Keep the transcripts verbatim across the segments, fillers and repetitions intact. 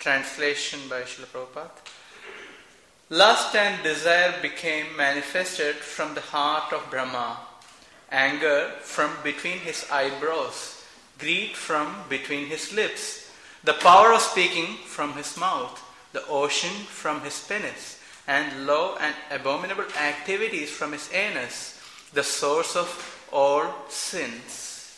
Translation by Srila Prabhupada. Lust and desire became manifested from the heart of Brahma, anger from between his eyebrows, greed from between his lips, the power of speaking from his mouth, the ocean from his penis, and low and abominable activities from his anus, the source of all sins.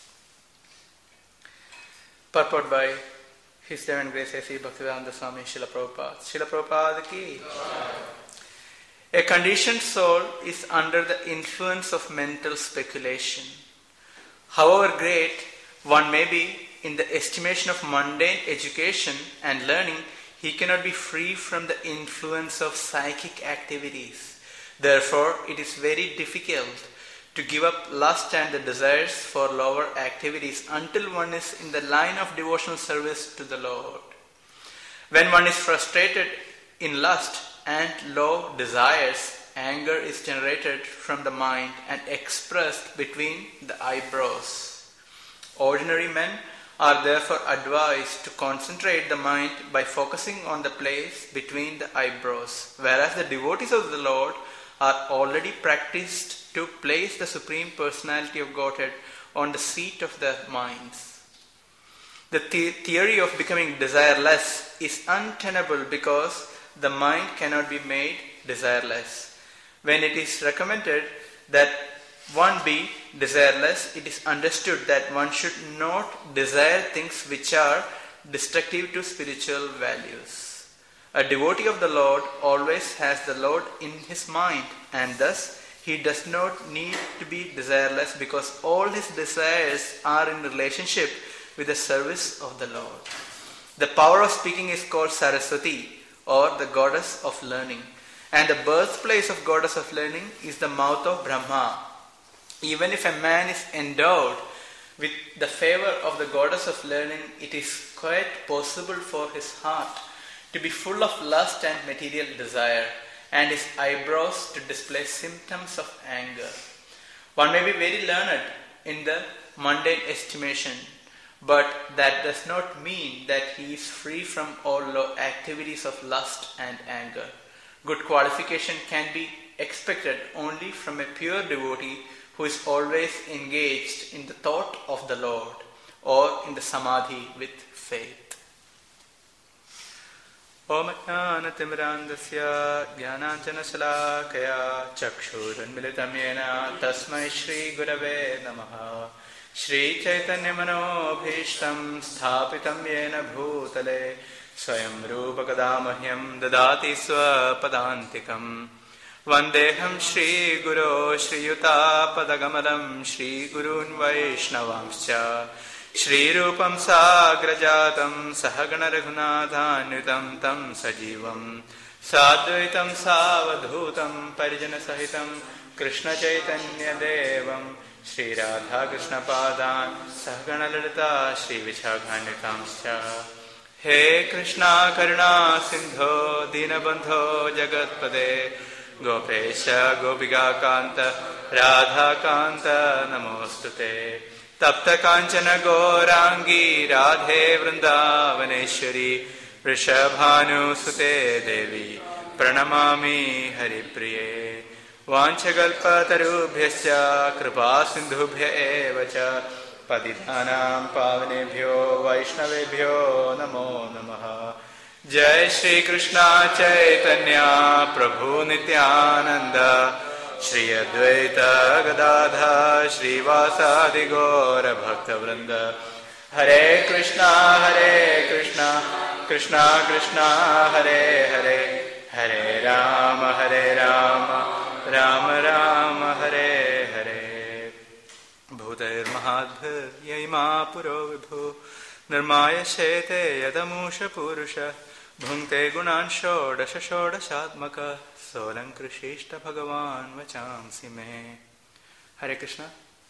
Purport by His Divine Grace A C Bhaktivedanta Swami Srila Prabhupada. Srila Prabhupada ki. A conditioned soul is under the influence of mental speculation. However great one may be in the estimation of mundane education and learning, he cannot be free from the influence of psychic activities. Therefore, it is very difficult to give up lust and the desires for lower activities until one is in the line of devotional service to the Lord. When one is frustrated in lust and low desires, anger is generated from the mind and expressed between the eyebrows. Ordinary men are therefore advised to concentrate the mind by focusing on the place between the eyebrows, whereas the devotees of the Lord are already practiced to place the Supreme Personality of Godhead on the seat of their minds. The, the theory of becoming desireless is untenable because the mind cannot be made desireless. When it is recommended that one be desireless, it is understood that one should not desire things which are destructive to spiritual values. A devotee of the Lord always has the Lord in his mind, and thus he does not need to be desireless because all his desires are in relationship with the service of the Lord. The power of speaking is called Saraswati, or the goddess of learning, and the birthplace of goddess of learning is the mouth of Brahma. Even if a man is endowed with the favor of the goddess of learning, it is quite possible for his heart to be full of lust and material desire, and his eyebrows to display symptoms of anger. One may be very learned in the mundane estimation, but that does not mean that he is free from all low activities of lust and anger. Good qualification can be expected only from a pure devotee who is always engaged in the thought of the Lord or in the samadhi with faith. Om Jnanatimirandasya Jnananjanashalakaya Chakshurunmilitam Yena Tasmai Shri Gurave Namaha Shri Chaitanya Manobhishtam Sthapitam Yena Bhutale Swayam Rupa Kadamahyam Dadati Swapadantikam Vandeham Shri Guru Shri Yuta Padagamalam Shri Gurun Vaishnavamscha Shri Rupam Sagrajatam Sahagana Raghunathanutam Tam Sajivam Sadvaitam Savadhutam Parijana Sahitam Krishna Chaitanya Devam Shri Radha Krishna Padan Sahagana Lalita Shri Vichaghanditamscha He Krishna Karuna Sindho Dinabandho Jagatpade Gopesha Gopiga Kanta Radha Kanta Namostute Tapta Kanchana Gaurangi Radhe Vrindavaneshwari Vrishabhanu Sute Devi Pranamami Haripriye Vanchagalpatarubhyascha Kripa Sindhubhya Evacha Padidhanam Pavanebhyo Vaishnavebhyo Namo Namaha Jai Shri Krishna Chaitanya Prabhu Nityananda Shri Advaita Gadadha Shri Vasadi Gaura Bhakta Vrinda Hare Krishna Hare Krishna Krishna Krishna Hare Hare Hare Rama Hare Rama Rama Rama Hare Hare Bhutair Mahadbhir Yaima Puro Vibhu Nirmaya Shete Yadamusha Purusha Bhungte Gunan Shodasha Shodashatmaka Solankrishishta Bhagavan Vachamsi Me. Hare Krishna.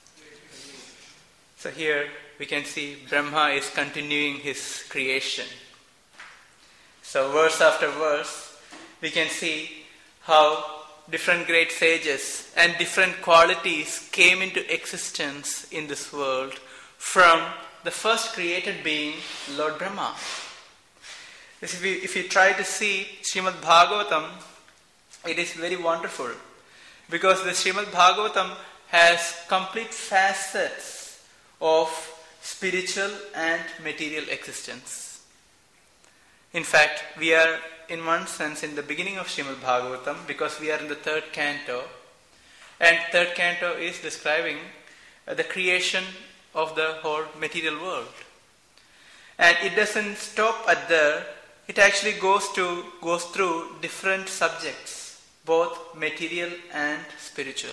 So here we can see Brahma is continuing his creation. So verse after verse we can see how different great sages and different qualities came into existence in this world from the first created being, Lord Brahma. If you, if you try to see Srimad Bhagavatam, it is very wonderful because the Srimad Bhagavatam has complete facets of spiritual and material existence. In fact, we are in one sense in the beginning of Srimad Bhagavatam because we are in the third canto, and third canto is describing uh, the creation of the whole material world. And it doesn't stop at there. It actually goes to goes through different subjects, both material and spiritual.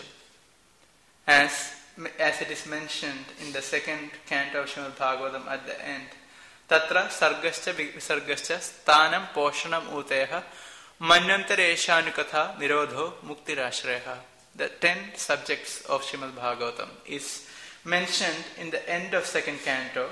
As, as it is mentioned in the second canto of Srimad Bhagavatam at the end, Tatra sargascha visargascha sthanam poshanam uteha manyantareshanukatha nirodho muktirashreha. The ten subjects of Srimad Bhagavatam is mentioned in the end of second canto.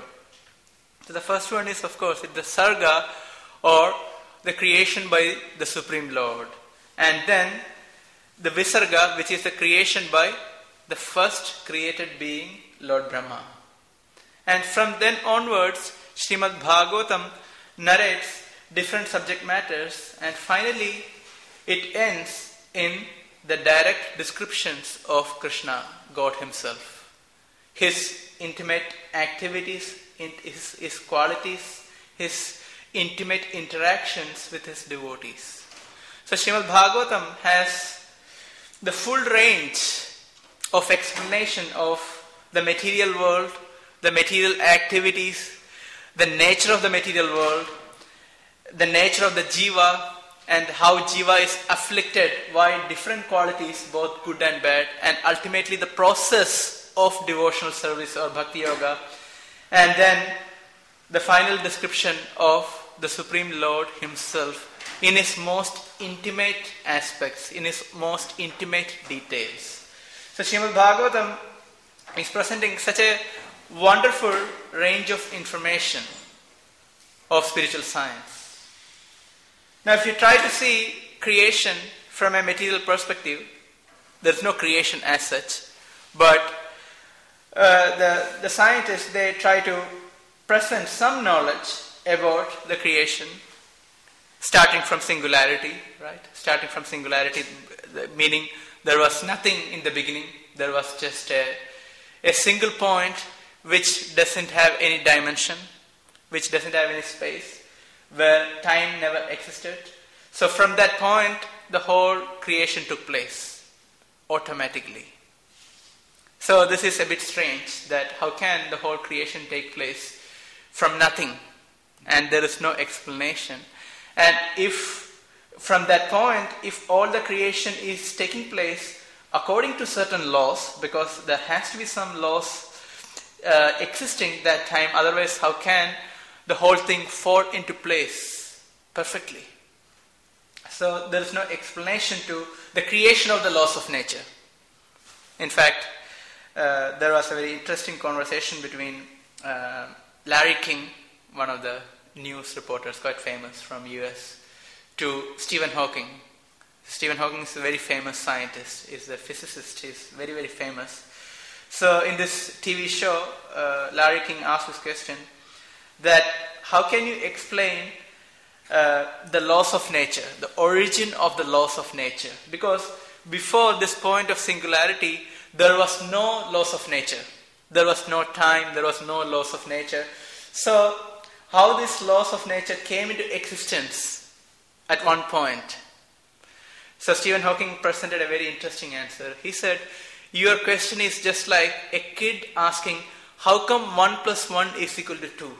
So the first one is, of course, the sarga, or the creation by the Supreme Lord. And then the Visarga, which is the creation by the first created being, Lord Brahma. And from then onwards, Srimad Bhagavatam narrates different subject matters, and finally it ends in the direct descriptions of Krishna, God Himself. His intimate activities, his, his qualities, his intimate interactions with his devotees. So Srimad Bhagavatam has the full range of explanation of the material world, the material activities, the nature of the material world, the nature of the jiva, and how jiva is afflicted by different qualities, both good and bad, and ultimately the process of devotional service or bhakti yoga, and then the final description of the Supreme Lord Himself in His most intimate aspects, in His most intimate details. So Srimad Bhagavatam is presenting such a wonderful range of information of spiritual science. Now if you try to see creation from a material perspective, there is no creation as such, but uh, the, the scientists, they try to present some knowledge about the creation, starting from singularity, right? Starting from singularity, meaning there was nothing in the beginning. There was just a, a single point which doesn't have any dimension, which doesn't have any space, where time never existed. So from that point, the whole creation took place automatically. So this is a bit strange, that how can the whole creation take place from nothing? And there is no explanation. And if from that point, if all the creation is taking place according to certain laws, because there has to be some laws uh, existing that time, otherwise how can the whole thing fall into place perfectly? So there is no explanation to the creation of the laws of nature. In fact, uh, there was a very interesting conversation between uh, Larry King, one of the news reporters, quite famous from U S, to Stephen Hawking. Stephen Hawking is a very famous scientist, is a physicist, he's very, very famous. So in this T V show, uh, Larry King asked this question, that how can you explain uh, the laws of nature, the origin of the laws of nature? Because before this point of singularity, there was no laws of nature. There was no time, there was no laws of nature. So how these laws of nature came into existence at one point? So Stephen Hawking presented a very interesting answer. He said, your question is just like a kid asking, how come one plus one is equal to two?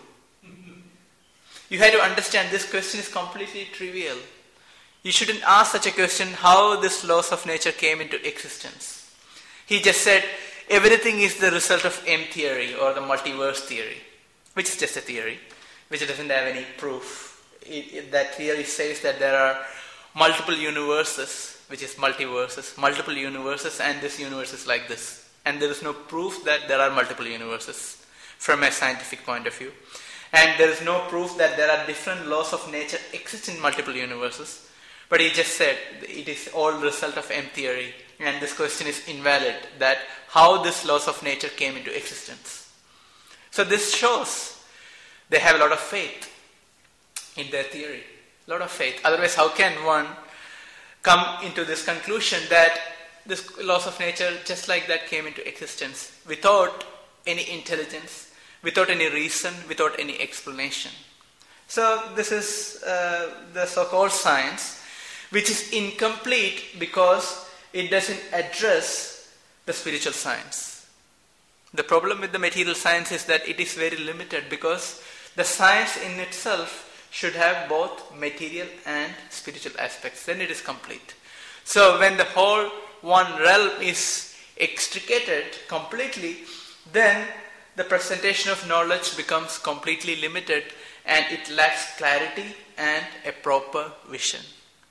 You have to understand this question is completely trivial. You shouldn't ask such a question, how these laws of nature came into existence. He just said, everything is the result of M theory or the multiverse theory, which is just a theory, which doesn't have any proof. It, it, that theory says that there are multiple universes, which is multiverses, multiple universes, and this universe is like this. And there is no proof that there are multiple universes from a scientific point of view. And there is no proof that there are different laws of nature exist in multiple universes. But he just said it is all the result of M theory, and this question is invalid, that how these laws of nature came into existence. So this shows they have a lot of faith in their theory. A lot of faith. Otherwise, how can one come into this conclusion that this laws of nature just like that came into existence without any intelligence, without any reason, without any explanation? So this is uh, the so-called science, which is incomplete because it doesn't address the spiritual science. The problem with the material science is that it is very limited because the science in itself should have both material and spiritual aspects. Then it is complete. So when the whole one realm is extricated completely, then the presentation of knowledge becomes completely limited and it lacks clarity and a proper vision.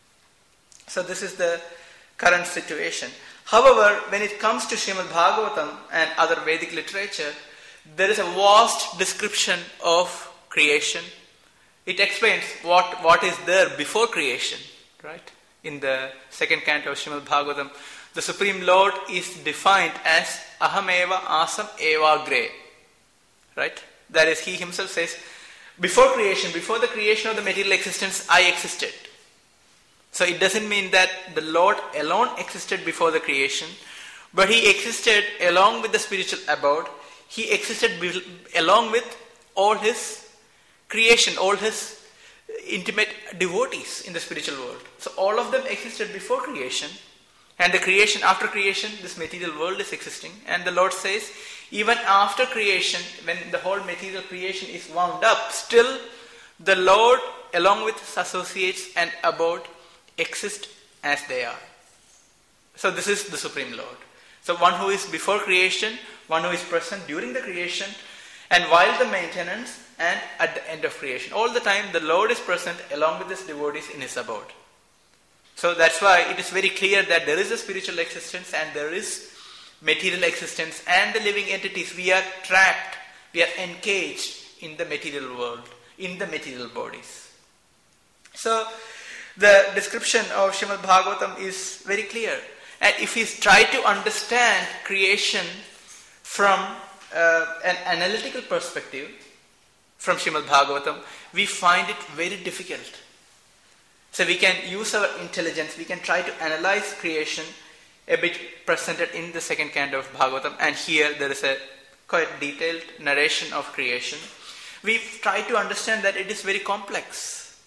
So this is the current situation. However, when it comes to Srimad Bhagavatam and other Vedic literature, there is a vast description of creation. It explains what, what is there before creation, right? In the second canto of Srimad Bhagavatam, the Supreme Lord is defined as Ahameva Asam Evagre, right? That is, he himself says, before creation, before the creation of the material existence, I existed. So it doesn't mean that the Lord alone existed before the creation, but he existed along with the spiritual abode. He existed be- along with all his creation, all his intimate devotees in the spiritual world. So all of them existed before creation, and the creation, after creation, this material world is existing. And the Lord says, even after creation, when the whole material creation is wound up, still the Lord, along with his associates and abode, exist as they are. So this is the Supreme Lord. So one who is before creation, one who is present during the creation, and while the maintenance, and at the end of creation. All the time the Lord is present along with his devotees in his abode. So that's why it is very clear that there is a spiritual existence and there is material existence, and the living entities, we are trapped, we are engaged in the material world, in the material bodies. So the description of Srimad Bhagavatam is very clear. And if we try to understand creation from uh, an analytical perspective, from Srimad Bhagavatam, we find it very difficult. So we can use our intelligence, we can try to analyze creation a bit presented in the second canto of Bhagavatam, and here there is a quite detailed narration of creation. We try to understand that it is very complex.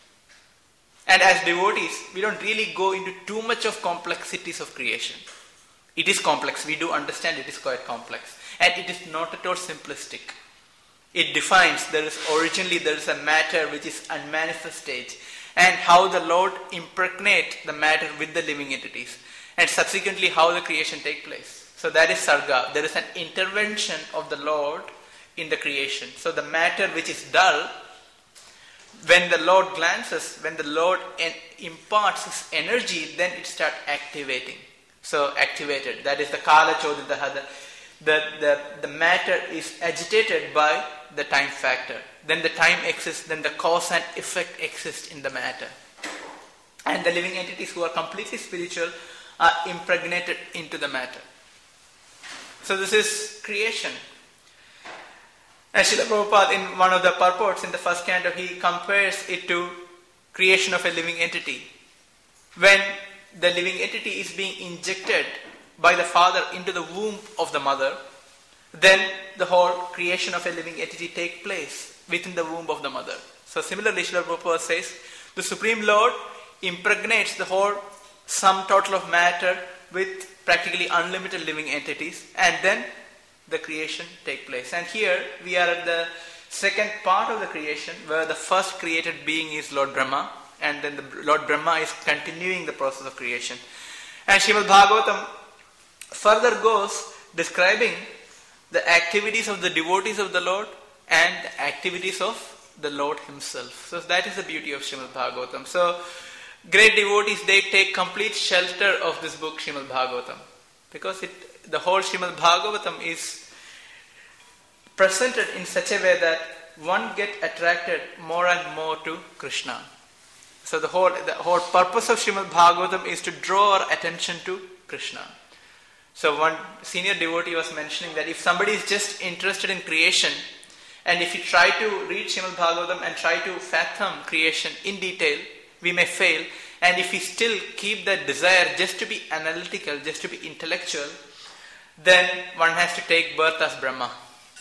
And as devotees, we don't really go into too much of complexities of creation. It is complex, we do understand it is quite complex. And it is not at all simplistic. It defines, there is originally there is a matter which is unmanifest stage, and how the Lord impregnate the matter with the living entities, and subsequently how the creation take place. So that is Sarga. There is an intervention of the Lord in the creation. So the matter which is dull, when the Lord glances, when the Lord en- imparts his energy, then it starts activating. So activated, that is the Kala Choditaha. The, the, the, the matter is agitated by the time factor. Then the time exists, then the cause and effect exist in the matter. And the living entities who are completely spiritual are impregnated into the matter. So this is creation. And Srila Prabhupada, in one of the purports in the first canto, he compares it to creation of a living entity. When the living entity is being injected by the father into the womb of the mother, then the whole creation of a living entity takes place within the womb of the mother. So similarly, Srila Prabhupada says, the Supreme Lord impregnates the whole sum total of matter with practically unlimited living entities, and then the creation take place. And here we are at the second part of the creation, where the first created being is Lord Brahma, and then the Lord Brahma is continuing the process of creation. And Srimad Bhagavatam further goes describing the activities of the devotees of the Lord and the activities of the Lord himself. So that is the beauty of Srimad Bhagavatam. So great devotees, they take complete shelter of this book Srimad Bhagavatam, because it, the whole Srimad Bhagavatam is presented in such a way that one get attracted more and more to Krishna. So the whole the whole purpose of Srimad Bhagavatam is to draw our attention to Krishna. So one senior devotee was mentioning that if somebody is just interested in creation, And if you try to read Srimad Bhagavatam and try to fathom creation in detail, we may fail. And if we still keep that desire just to be analytical, just to be intellectual, then one has to take birth as Brahma.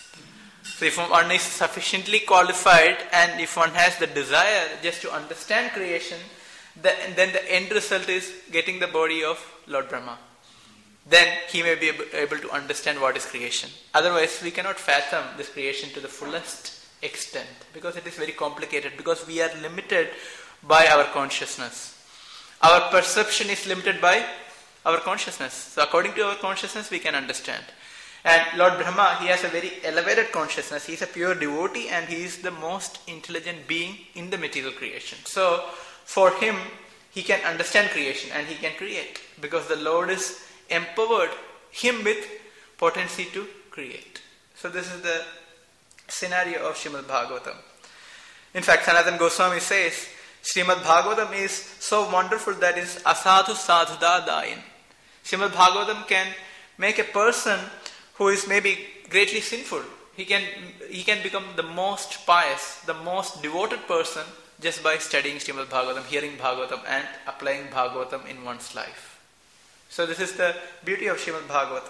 So if one is sufficiently qualified and if one has the desire just to understand creation, then the end result is getting the body of Lord Brahma. Then he may be able to understand what is creation. Otherwise, we cannot fathom this creation to the fullest extent because it is very complicated, because we are limited by our consciousness. Our perception is limited by our consciousness. So according to our consciousness, we can understand. And Lord Brahma, he has a very elevated consciousness. He is a pure devotee and he is the most intelligent being in the material creation. So for him, he can understand creation and he can create because the Lord is empowered him with potency to create. So this is the scenario of Srimad Bhagavatam. In fact, Sanatana Goswami says, Srimad Bhagavatam is so wonderful that it is asadhu sadhuda dayin. Srimad Bhagavatam can make a person who is maybe greatly sinful, he can he can become the most pious, the most devoted person just by studying Srimad Bhagavatam, hearing Bhagavatam and applying Bhagavatam in one's life. So this is the beauty of Srimad Bhagavatam.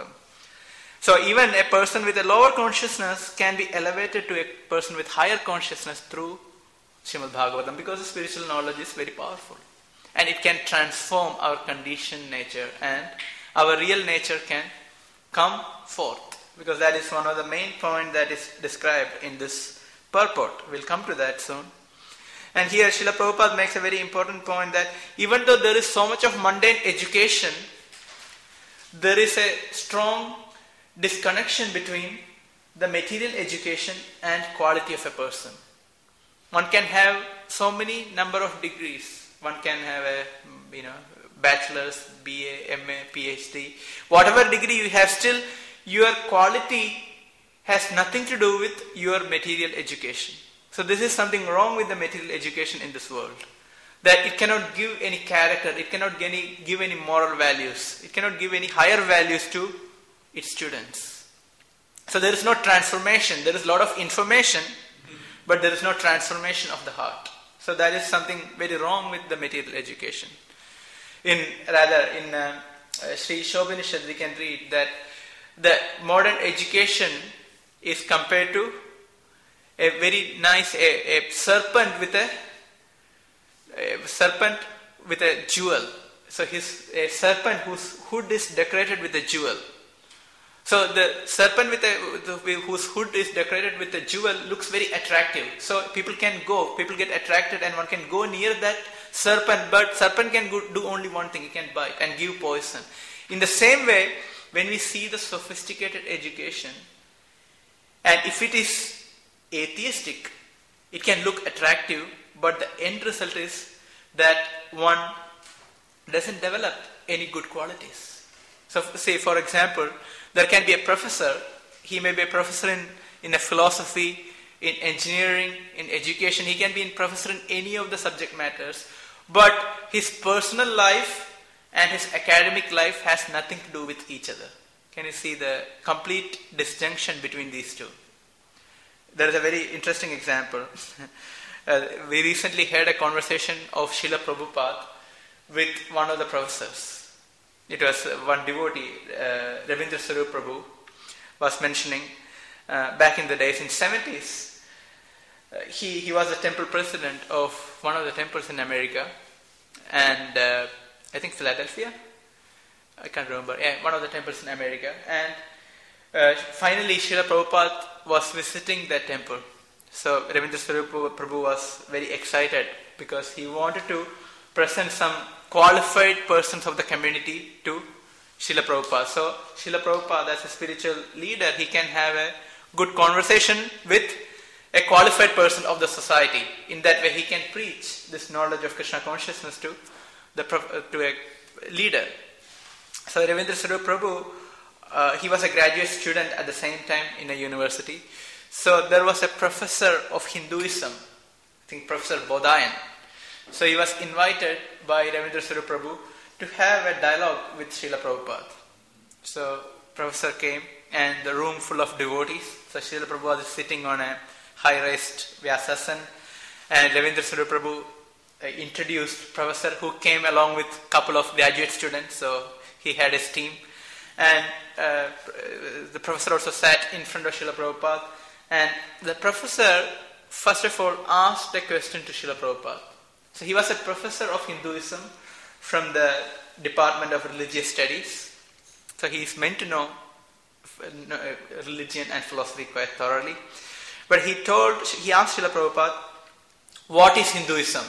So even a person with a lower consciousness can be elevated to a person with higher consciousness through Srimad Bhagavatam because the spiritual knowledge is very powerful. And it can transform our conditioned nature and our real nature can come forth. Because that is one of the main points that is described in this purport. We'll come to that soon. And here Srila Prabhupada makes a very important point that even though there is so much of mundane education, there is a strong disconnection between the material education and quality of a person. One can have so many number of degrees. One can have a you know bachelor's, B A, M A, P H D. Whatever degree you have, still your quality has nothing to do with your material education. So this is something wrong with the material education in this world. That it cannot give any character, it cannot give any, give any moral values, it cannot give any higher values to its students. So there is no transformation, there is a lot of information, but there is no transformation of the heart. So that is something very wrong with the material education. In rather in uh, uh, Sri Shobhanishad we can read that the modern education is compared to a very nice a, a serpent with a A serpent with a jewel. So his a serpent whose hood is decorated with a jewel. So the serpent with a whose hood is decorated with a jewel looks very attractive. So people can go, people get attracted, and one can go near that serpent. But serpent can go, do only one thing: it can bite and give poison. In the same way, when we see the sophisticated education, and if it is atheistic, it can look attractive. But the end result is that one doesn't develop any good qualities. So say for example, there can be a professor, he may be a professor in, in a philosophy, in engineering, in education, he can be a professor in any of the subject matters, but his personal life and his academic life has nothing to do with each other. Can you see the complete disjunction between these two? There is a very interesting example. Uh, we recently had a conversation of Srila Prabhupada with one of the professors. It was uh, one devotee, uh, Ravindra Sarup Prabhu, was mentioning uh, back in the days in seventies. Uh, he, he was the temple president of one of the temples in America and uh, I think Philadelphia. I can't remember. Yeah, one of the temples in America. And uh, finally Srila Prabhupada was visiting that temple. So Ravindra Sarup Prabhu was very excited because he wanted to present some qualified persons of the community to Srila Prabhupada. So Srila Prabhupada, as a spiritual leader, he can have a good conversation with a qualified person of the society. In that way he can preach this knowledge of Krishna consciousness to the to a leader. So Ravindra Sarup Prabhu, uh, he was a graduate student at the same time in a university. So there was a professor of Hinduism, I think Professor Bodhayan. So he was invited by Ravindra Sarup Prabhu to have a dialogue with Srila Prabhupada. So professor came and the room full of devotees. So Srila Prabhupada is sitting on a high-raised Vyasasan, and Ravindra Swarup Prabhu uh, introduced professor who came along with a couple of graduate students, so he had his team. And uh, the professor also sat in front of Srila Prabhupada, and the professor first of all asked a question to Srila Prabhupada. So he was a professor of Hinduism from the Department of Religious Studies. So he is meant to know religion and philosophy quite thoroughly. But he told, he asked Srila Prabhupada, what is Hinduism?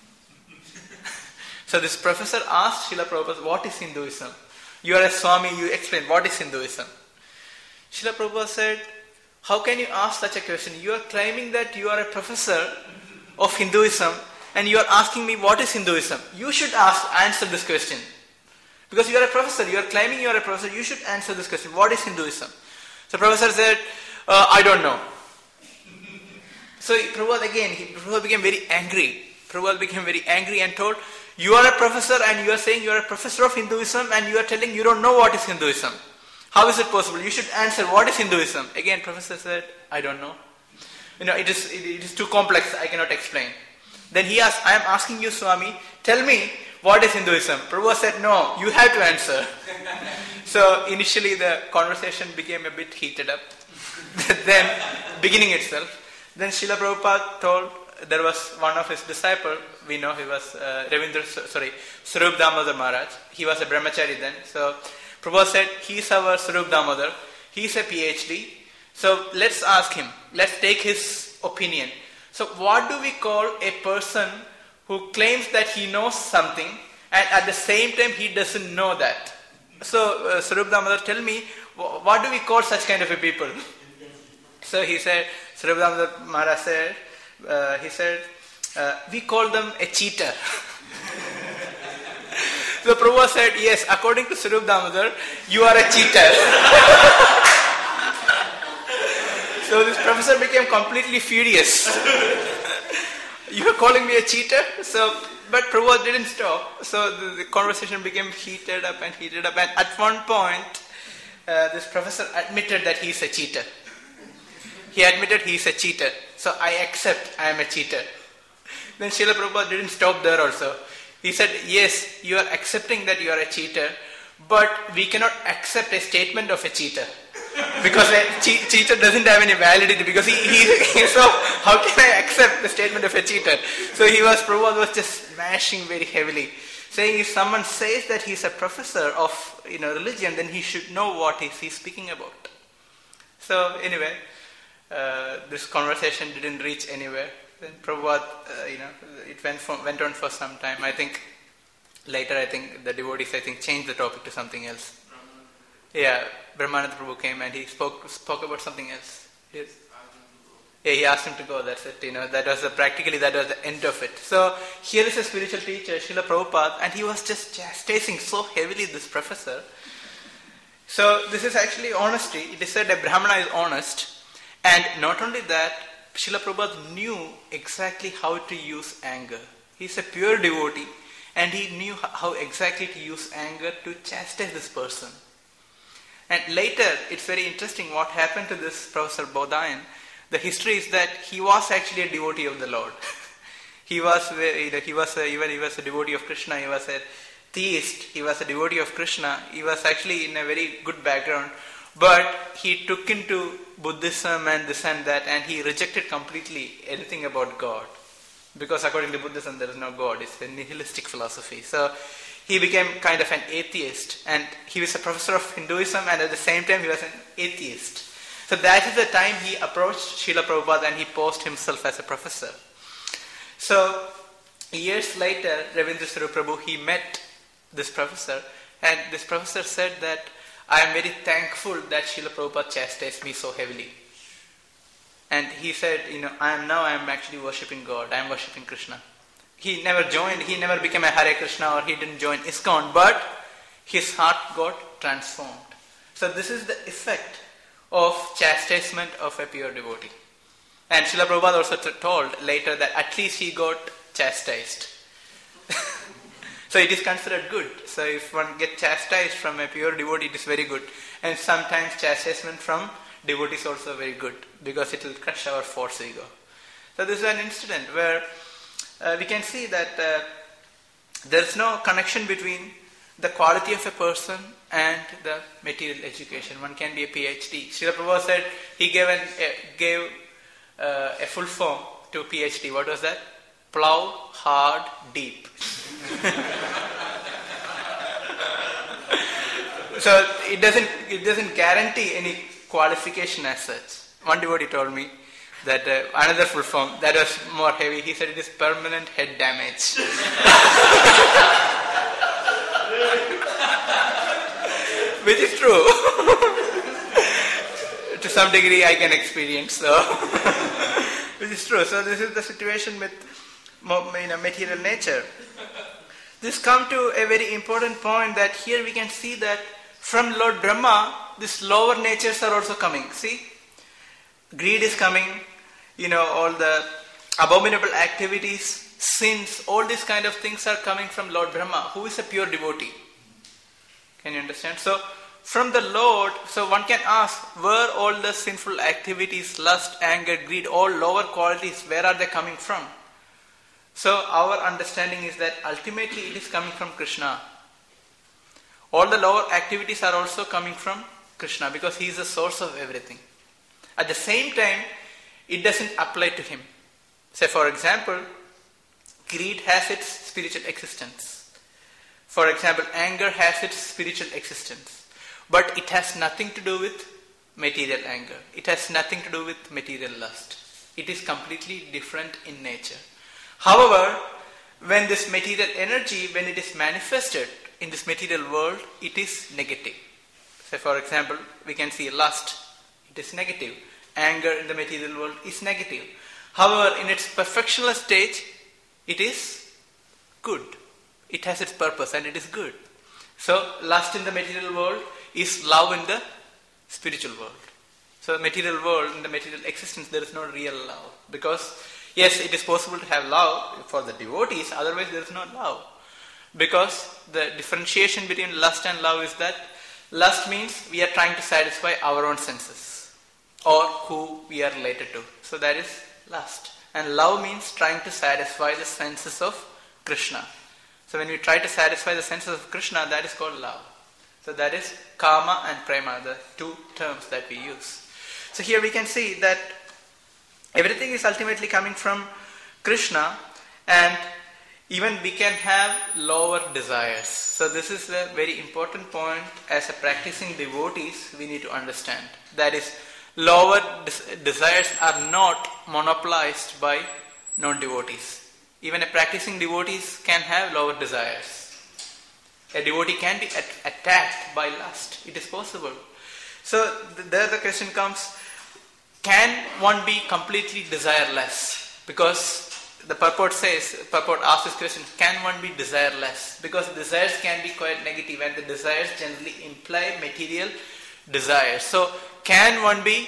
So this professor asked Srila Prabhupada, what is Hinduism? You are a Swami, you explain, what is Hinduism? Srila Prabhupada said, how can you ask such a question? You are claiming that you are a professor of Hinduism and you are asking me what is Hinduism. You should ask, answer this question. Because you are a professor, you are claiming you are a professor, you should answer this question. What is Hinduism? So professor said, uh, I don't know. So Prabhupada again, he, Prabhupada became very angry. Prabhupada became very angry and told, you are a professor and you are saying you are a professor of Hinduism and you are telling you don't know what is Hinduism. How is it possible? You should answer, what is Hinduism? Again, professor said, I don't know. You know, it is, it, it is too complex, I cannot explain. Then he asked, I am asking you, Swami, tell me, what is Hinduism? Prabhupada said, no, you have to answer. So initially the conversation became a bit heated up. Then, beginning itself, then Srila Prabhupada told, there was one of his disciples, we know he was uh, Ravindra, sorry, Swarup Damodar Maharaj. He was a brahmachari then. So Prabhupada said, he is our Swarup Damodar. He is a PhD. So let's ask him. Let's take his opinion. So what do we call a person who claims that he knows something and at the same time he doesn't know that? So uh, Swarup Damodar, tell me, what do we call such kind of a people? So he said, Swarup Damodar Maharaj said, uh, he said, uh, we call them a cheater. So Prabhupada said, yes, according to Swarup Damodar, you are a cheater. So this professor became completely furious. You are calling me a cheater? So, but Prabhupada didn't stop. So the, the conversation became heated up and heated up. And at one point, uh, this professor admitted that he is a cheater. He admitted he is a cheater. So I accept I am a cheater. Then Srila Prabhupada didn't stop there also. He said, yes, you are accepting that you are a cheater, but we cannot accept a statement of a cheater. Because a che- cheater doesn't have any validity, because he, he, so how can I accept the statement of a cheater? So he was, Prabhupada was just smashing very heavily, saying if someone says that he's a professor of you know religion, then he should know what he's, he's speaking about. So anyway, uh, this conversation didn't reach anywhere. Then Prabhupada, uh, you know, it went for, went on for some time. I think later, I think the devotees, I think, changed the topic to something else. Yeah, Brahmananda Prabhu came and he spoke spoke about something else. Yes. Yeah, he asked him to go. That's it. You know, that was the, practically that was the end of it. So here is a spiritual teacher, Srila Prabhupada, and he was just chastising so heavily this professor. So this is actually honesty. It is said a Brahmana is honest, and not only that, Srila Prabhupada knew exactly how to use anger. He's a pure devotee, and he knew how exactly to use anger to chastise this person. And later, it's very interesting what happened to this Professor Bodhayan. The history is that he was actually a devotee of the Lord. he was he was a, even he was a devotee of Krishna. He was a theist. He was a devotee of Krishna. He was actually in a very good background. But he took into Buddhism and this and that, and he rejected completely anything about God. Because according to Buddhism, there is no God. It's a nihilistic philosophy. So he became kind of an atheist, and he was a professor of Hinduism, and at the same time he was an atheist. So that is the time he approached Srila Prabhupada and he posed himself as a professor. So years later, Ravindra Swarup Prabhu, he met this professor, and this professor said that, I am very thankful that Srila Prabhupada chastised me so heavily. And he said, you know, I am now I am actually worshipping God, I am worshipping Krishna. He never joined, he never became a Hare Krishna, or he didn't join ISKCON, but his heart got transformed. So this is the effect of chastisement of a pure devotee. And Srila Prabhupada also t- told later that at least he got chastised. So it is considered good. So if one gets chastised from a pure devotee, it is very good. And sometimes chastisement from devotees also very good because it will crush our false ego. So this is an incident where uh, we can see that uh, there is no connection between the quality of a person and the material education. One can be a PhD. Srila Prabhupada said he gave, an, uh, gave uh, a full form to PhD. What was that? Plow, hard, deep. So it doesn't it doesn't guarantee any qualification as such. One devotee told me that uh, another full form that was more heavy. He said it is permanent head damage. Which is true. To some degree I can experience so. Which is true. So this is the situation with you know, material nature. This comes to a very important point that here we can see that from Lord Brahma, these lower natures are also coming. See? Greed is coming, you know, all the abominable activities, sins, all these kind of things are coming from Lord Brahma, who is a pure devotee. Can you understand? So, from the Lord, so one can ask, where all the sinful activities, lust, anger, greed, all lower qualities, where are they coming from? So, our understanding is that ultimately it is coming from Krishna. All the lower activities are also coming from Krishna because he is the source of everything. At the same time, it doesn't apply to him. Say for example, greed has its spiritual existence. For example, anger has its spiritual existence. But it has nothing to do with material anger. It has nothing to do with material lust. It is completely different in nature. However, when this material energy, when it is manifested in this material world, it is negative. Say for example, we can see lust. It is negative. Anger in the material world is negative. However, in its perfectional stage, it is good. It has its purpose and it is good. So, lust in the material world is love in the spiritual world. So, the material world, in the material existence, there is no real love. Because, yes, it is possible to have love for the devotees, otherwise there is no love. Because the differentiation between lust and love is that lust means we are trying to satisfy our own senses or who we are related to. So that is lust. And love means trying to satisfy the senses of Krishna. So when we try to satisfy the senses of Krishna, that is called love. So that is kama and prema, the two terms that we use. So here we can see that everything is ultimately coming from Krishna, and even we can have lower desires. So this is a very important point as a practicing devotees we need to understand. That is, lower des- desires are not monopolized by non-devotees. Even a practicing devotees can have lower desires. A devotee can be at- attacked by lust. It is possible. So th- there the question comes, can one be completely desireless? Because the purport says, purport asks this question, can one be desireless? Because desires can be quite negative and the desires generally imply material desires. So, can one be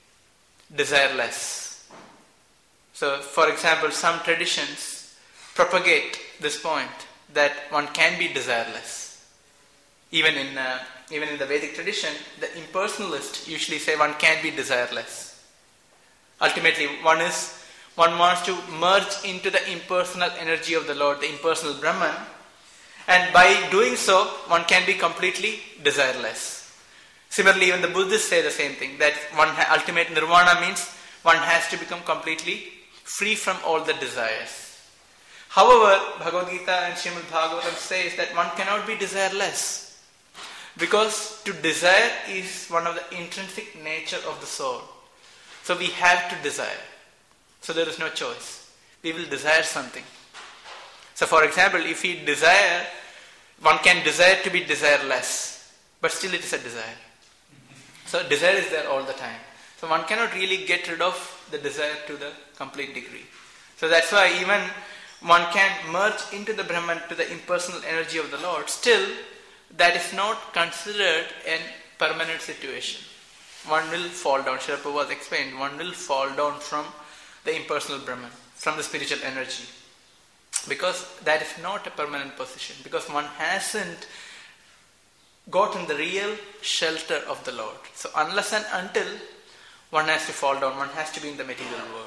desireless? So, for example, some traditions propagate this point that one can be desireless. Even in uh, even in the Vedic tradition, the impersonalists usually say one can be desireless. Ultimately, one is One wants to merge into the impersonal energy of the Lord, the impersonal Brahman, and by doing so, one can be completely desireless. Similarly, even the Buddhists say the same thing, that one ha- ultimate nirvana means one has to become completely free from all the desires. However, Bhagavad Gita and Srimad Bhagavatam says that one cannot be desireless, because to desire is one of the intrinsic nature of the soul. So we have to desire. So there is no choice. We will desire something. So for example, if we desire, one can desire to be desireless, but still it is a desire. So desire is there all the time. So one cannot really get rid of the desire to the complete degree. So that's why even one can merge into the Brahman, to the impersonal energy of the Lord. Still, that is not considered a permanent situation. One will fall down. Srila Prabhupada explained, one will fall down from the impersonal Brahman, from the spiritual energy. Because that is not a permanent position. Because one hasn't gotten the real shelter of the Lord. So unless and until one has to fall down, one has to be in the material world.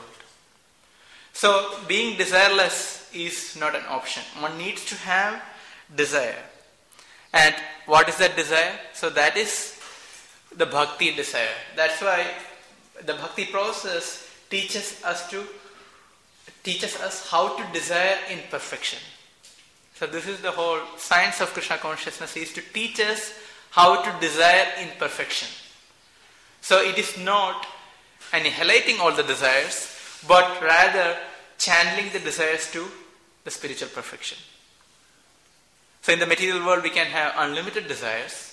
So being desireless is not an option. One needs to have desire. And what is that desire? So that is the bhakti desire. That's why the bhakti process teaches us to teaches us how to desire in perfection. So this is the whole science of Krishna consciousness, is to teach us how to desire in perfection. So it is not annihilating all the desires, but rather channeling the desires to the spiritual perfection. So in the material world we can have unlimited desires.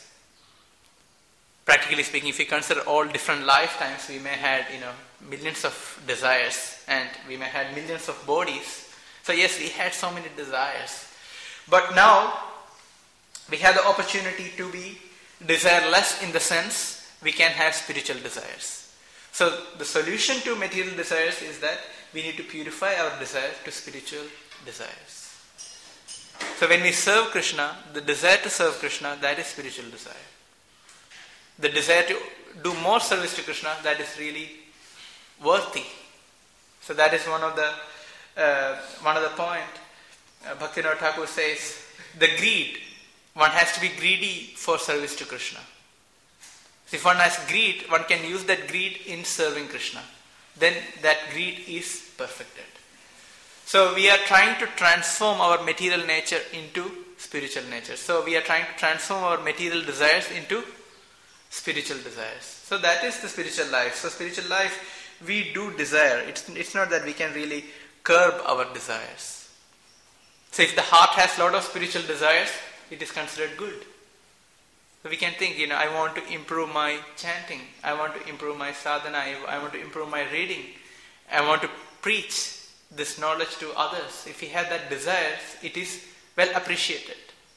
Practically speaking, if we consider all different lifetimes, we may have, you know, millions of desires, and we may have millions of bodies. So yes, we had so many desires. But now we have the opportunity to be desireless, in the sense we can have spiritual desires. So the solution to material desires is that we need to purify our desires to spiritual desires. So when we serve Krishna, the desire to serve Krishna, that is spiritual desire. The desire to do more service to Krishna, that is really worthy. So that is one of the uh, one of the point. Uh, Bhaktivinoda Thakur says, the greed, one has to be greedy for service to Krishna. So if one has greed, one can use that greed in serving Krishna. Then that greed is perfected. So we are trying to transform our material nature into spiritual nature. So we are trying to transform our material desires into spiritual desires. So that is the spiritual life. So spiritual life, we do desire. It's, it's not that we can really curb our desires. So if the heart has a lot of spiritual desires, it is considered good. So we can think, you know, I want to improve my chanting. I want to improve my sadhana. I, I want to improve my reading. I want to preach this knowledge to others. If we have that desire, it is well appreciated.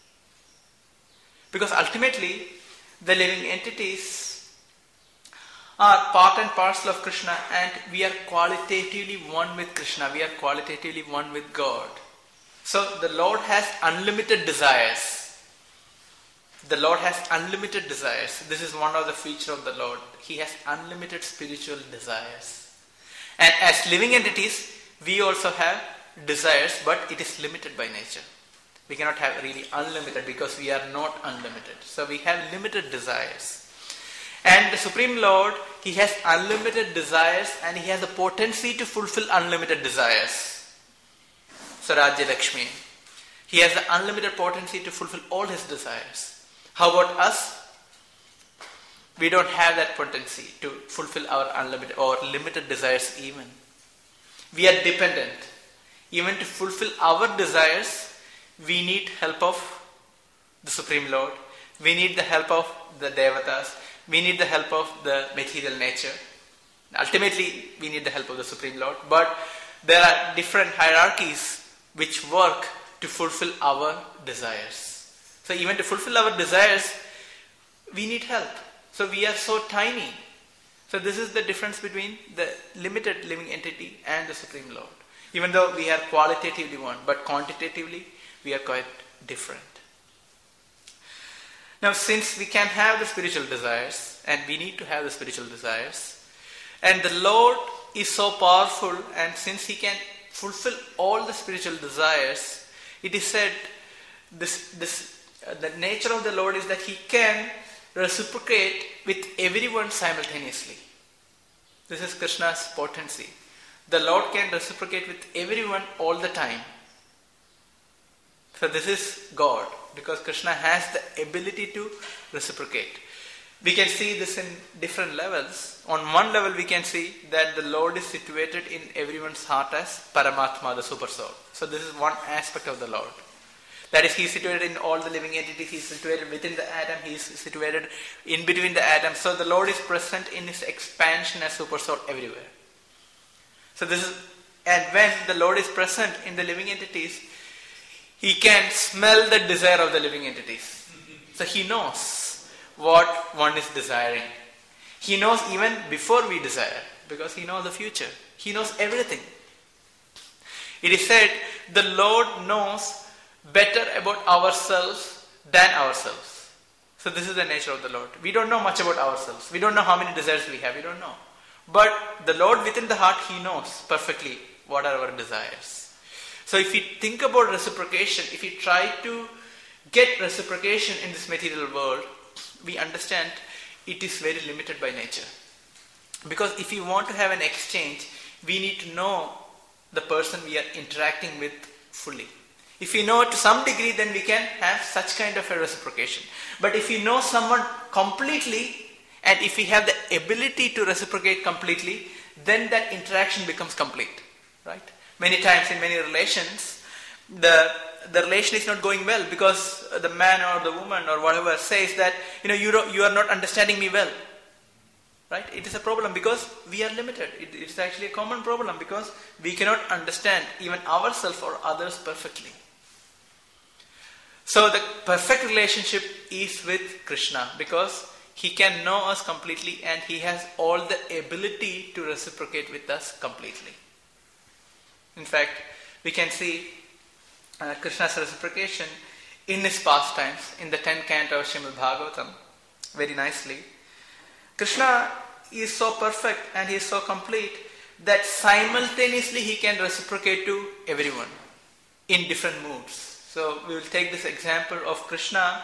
Because ultimately, the living entities are part and parcel of Krishna, and we are qualitatively one with Krishna. We are qualitatively one with God. So the Lord has unlimited desires. The Lord has unlimited desires. This is one of the features of the Lord. He has unlimited spiritual desires. And as living entities, we also have desires, but it is limited by nature. We cannot have really unlimited, because we are not unlimited. So we have limited desires. And the Supreme Lord, He has unlimited desires, and He has the potency to fulfill unlimited desires. So Rajya Lakshmi, He has the unlimited potency to fulfill all His desires. How about us? We don't have that potency to fulfill our unlimited or limited desires even. We are dependent. Even to fulfill our desires, we need help of the Supreme Lord. We need the help of the Devatas. We need the help of the material nature. Ultimately, we need the help of the Supreme Lord. But there are different hierarchies which work to fulfill our desires. So even to fulfill our desires, we need help. So we are so tiny. So this is the difference between the limited living entity and the Supreme Lord. Even though we are qualitatively one, but quantitatively we are quite different. Now since we can have the spiritual desires, and we need to have the spiritual desires, and the Lord is so powerful, and since He can fulfill all the spiritual desires, it is said this this uh, the nature of the Lord is that He can reciprocate with everyone simultaneously. This is Krishna's potency. The Lord can reciprocate with everyone all the time. So this is God, because Krishna has the ability to reciprocate. We can see this in different levels. On one level we can see that the Lord is situated in everyone's heart as Paramatma, the Super Soul. So this is one aspect of the Lord. That is, He is situated in all the living entities. He is situated within the atom. He is situated in between the atoms. So the Lord is present in His expansion as Super Soul everywhere. So this is, and when the Lord is present in the living entities, He can smell the desire of the living entities. So He knows what one is desiring. He knows even before we desire, because He knows the future. He knows everything. It is said, the Lord knows better about ourselves than ourselves. So this is the nature of the Lord. We don't know much about ourselves. We don't know how many desires we have. We don't know. But the Lord within the heart, He knows perfectly what are our desires. So if you think about reciprocation, if you try to get reciprocation in this material world, we understand it is very limited by nature. Because if you want to have an exchange, we need to know the person we are interacting with fully. If we know to some degree, then we can have such kind of a reciprocation. But if you know someone completely, and if we have the ability to reciprocate completely, then that interaction becomes complete. Right? Many times in many relations, the the relation is not going well because the man or the woman or whatever says that, you know, you don't, you are not understanding me well. Right? It is a problem because we are limited. It, it's actually a common problem because we cannot understand even ourselves or others perfectly. So the perfect relationship is with Krishna because He can know us completely and He has all the ability to reciprocate with us completely. In fact, we can see uh, Krishna's reciprocation in His pastimes in the tenth canto of Srimad Bhagavatam very nicely. Krishna is so perfect and He is so complete that simultaneously He can reciprocate to everyone in different moods. So we will take this example of Krishna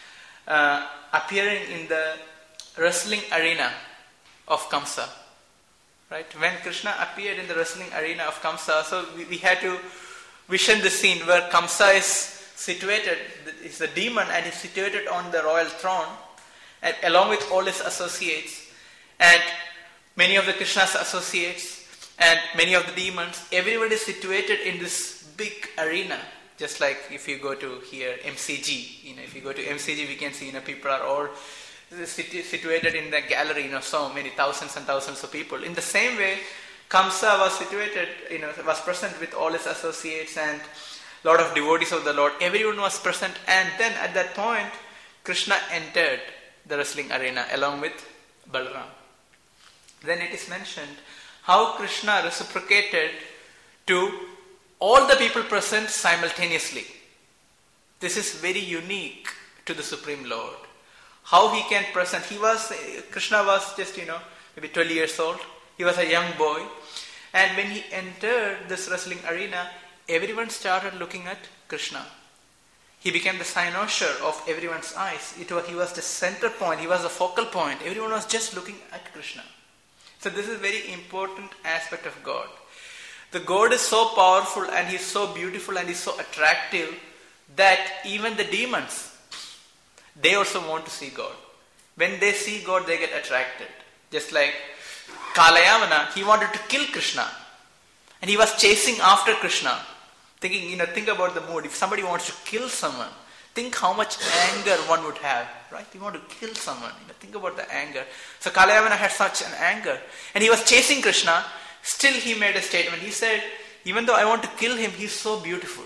uh, appearing in the wrestling arena of Kamsa. Right? When Krishna appeared in the wrestling arena of Kamsa, so we, we had to vision the scene where Kamsa is situated, is the demon, and is situated on the royal throne, and along with all his associates, and many of the Krishna's associates, and many of the demons. Everybody is situated in this big arena. Just like if you go to here M C G, you know, if you go to M C G, we can see, you know, people are all situated in the gallery, you know, so many thousands and thousands of people. In the same way, Kamsa was situated, you know, was present with all his associates and a lot of devotees of the Lord. Everyone was present, and then at that point, Krishna entered the wrestling arena along with Balaram. Then it is mentioned how Krishna reciprocated to all the people present simultaneously. This is very unique to the Supreme Lord. How He can present. He was, Krishna was just, you know, maybe twelve years old. He was a young boy. And when He entered this wrestling arena, everyone started looking at Krishna. He became the cynosure of everyone's eyes. It was, he was the center point. He was the focal point. Everyone was just looking at Krishna. So this is a very important aspect of God. The God is so powerful and He is so beautiful and He is so attractive that even the demons, they also want to see God. When they see God, they get attracted. Just like Kalayavana, he wanted to kill Krishna. And he was chasing after Krishna. Thinking, you know, think about the mood. If somebody wants to kill someone, think how much anger one would have. Right? You want to kill someone. You know, think about the anger. So Kalayavana had such an anger. And he was chasing Krishna. Still he made a statement. He said, even though I want to kill him, he's so beautiful.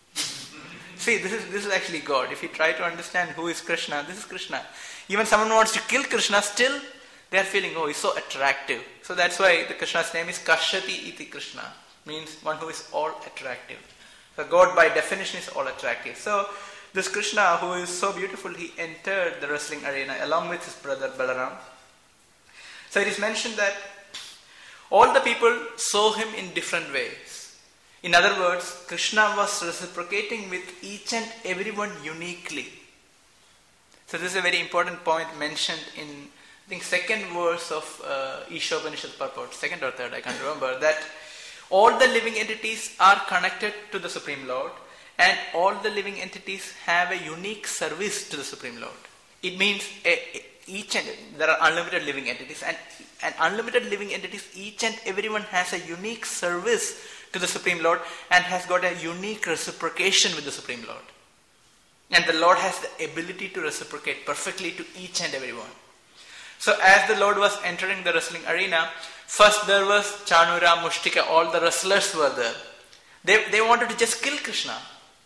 See, this is this is actually God. If you try to understand who is Krishna, this is Krishna. Even someone wants to kill Krishna, still they are feeling, oh, he's so attractive. So that's why the Krishna's name is Karshati iti Krishna. Means one who is all attractive. So God by definition is all attractive. So this Krishna who is so beautiful, he entered the wrestling arena along with his brother Balaram. So it is mentioned that all the people saw him in different ways. In other words, Krishna was reciprocating with each and everyone uniquely. So this is a very important point mentioned in, I think, second verse of uh, Ishopanishad purport, second or third, I can't remember, that all the living entities are connected to the Supreme Lord and all the living entities have a unique service to the Supreme Lord. It means a, a, each and there are unlimited living entities and, and unlimited living entities, each and everyone has a unique service to the Supreme Lord and has got a unique reciprocation with the Supreme Lord. And the Lord has the ability to reciprocate perfectly to each and everyone. So as the Lord was entering the wrestling arena, first there was Chanura, Mushtika, all the wrestlers were there. They, they wanted to just kill Krishna.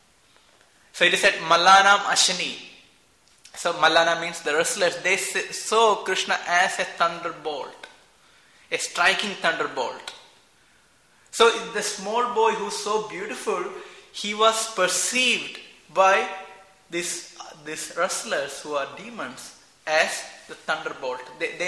So it is said Mallanam Ashani. So Mallana means the wrestlers. They saw Krishna as a thunderbolt, a striking thunderbolt. So the small boy who's so beautiful, he was perceived by these, these wrestlers who are demons as the thunderbolt. They, they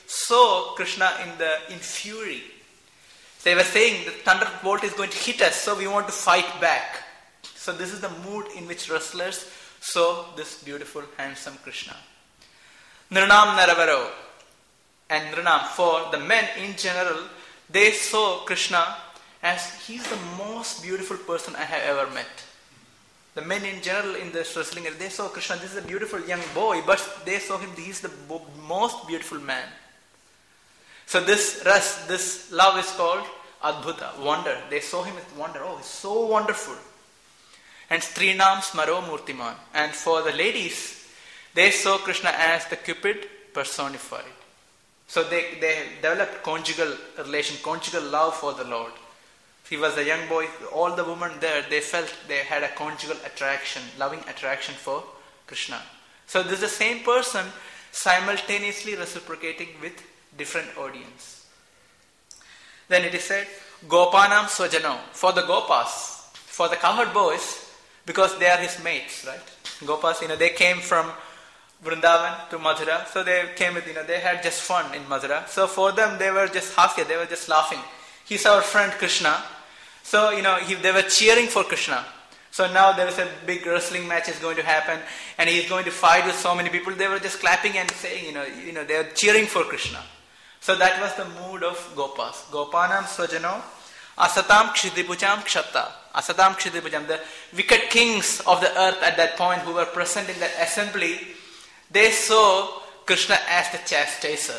saw Krishna in the in fury. They were saying the thunderbolt is going to hit us, so we want to fight back. So this is the mood in which wrestlers saw this beautiful, handsome Krishna. Nrinam Naravaro. And Nrinam, for the men in general, they saw Krishna as he's the most beautiful person I have ever met. The men in general in this wrestling, they saw Krishna, this is a beautiful young boy, but they saw him, he's the most beautiful man. So this rest, this love is called Adbhuta, wonder. They saw him with wonder. Oh, he's so wonderful. And Strinam Smaro Murtiman. And for the ladies, they saw Krishna as the Cupid personified. So they, they developed conjugal relation, conjugal love for the Lord. He was a young boy. All the women there, they felt they had a conjugal attraction, loving attraction for Krishna. So this is the same person simultaneously reciprocating with different audience. Then it is said, Gopanam Swajano, for the Gopas, for the cowherd boys, because they are his mates, right? Gopas, you know, they came from Vrindavan to Mathura, so they came with, you know, they had just fun in Mathura. So for them, they were just hasya, they were just laughing. He's our friend Krishna. So, you know, he, they were cheering for Krishna. So now there is a big wrestling match is going to happen, and he is going to fight with so many people. They were just clapping and saying, you know, you know, they are cheering for Krishna. So that was the mood of Gopas. Gopanam Swajano, Asatam Kshidripucham Kshatta. Asatam Kshidripucham, the wicked kings of the earth at that point who were present in that assembly, they saw Krishna as the chastiser.